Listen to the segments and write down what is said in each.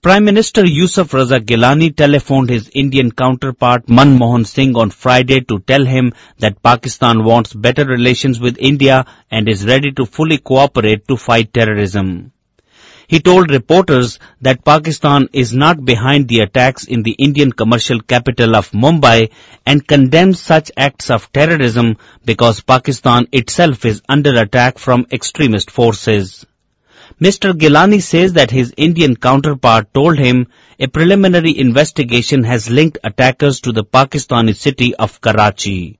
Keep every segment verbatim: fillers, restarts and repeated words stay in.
Prime Minister Yusuf Raza Gilani telephoned his Indian counterpart Manmohan Singh on Friday to tell him that Pakistan wants better relations with India and is ready to fully cooperate to fight terrorism. He told reporters that Pakistan is not behind the attacks in the Indian commercial capital of Mumbai and condemns such acts of terrorism because Pakistan itself is under attack from extremist forces. Mister Gilani says that his Indian counterpart told him a preliminary investigation has linked attackers to the Pakistani city of Karachi.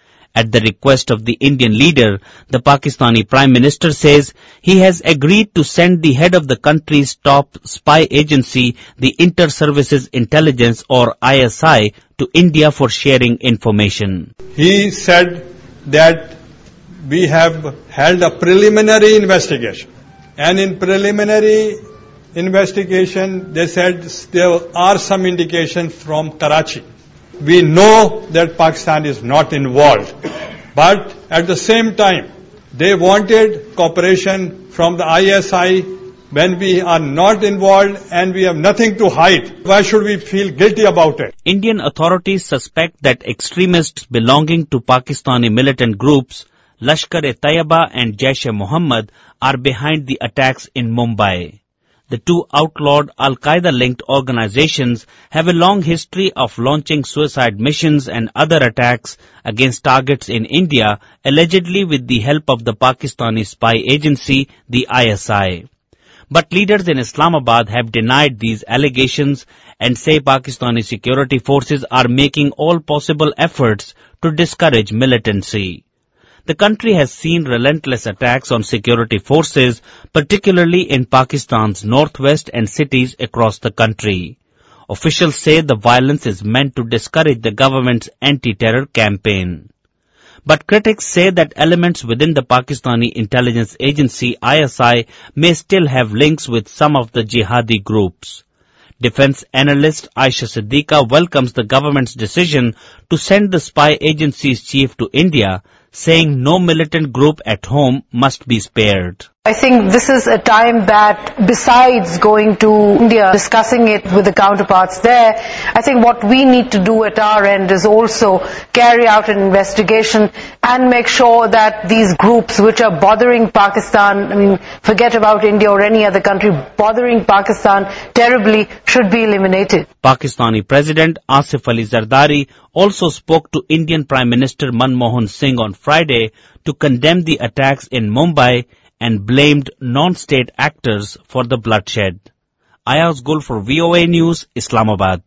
At the request of the Indian leader, the Pakistani Prime Minister says he has agreed to send the head of the country's top spy agency, the Inter-Services Intelligence or I S I, to India for sharing information. He said that we have held a preliminary investigation. And in preliminary investigation, they said there are some indications from Karachi. We know that Pakistan is not involved. But at the same time, they wanted cooperation from the I S I when we are not involved and we have nothing to hide. Why should we feel guilty about it? Indian authorities suspect that extremists belonging to Pakistani militant groups Lashkar-e-Taiba and Jaish-e-Mohammed are behind the attacks in Mumbai. The two outlawed Al-Qaeda-linked organizations have a long history of launching suicide missions and other attacks against targets in India, allegedly with the help of the Pakistani spy agency, the I S I. But leaders in Islamabad have denied these allegations and say Pakistani security forces are making all possible efforts to discourage militancy. The country has seen relentless attacks on security forces, particularly in Pakistan's northwest and cities across the country. Officials say the violence is meant to discourage the government's anti-terror campaign. But critics say that elements within the Pakistani intelligence agency I S I may still have links with some of the jihadi groups. Defense analyst Aisha Siddiqa welcomes the government's decision to send the spy agency's chief to India, saying no militant group at home must be spared. I think this is a time that besides going to India, discussing it with the counterparts there, I think what we need to do at our end is also carry out an investigation and make sure that these groups which are bothering Pakistan, I mean, forget about India or any other country, bothering Pakistan terribly, should be eliminated. Pakistani President Asif Ali Zardari also spoke to Indian Prime Minister Manmohan Singh on Friday to condemn the attacks in Mumbai and blamed non-state actors for the bloodshed. Ayaz Gul for V O A News, Islamabad.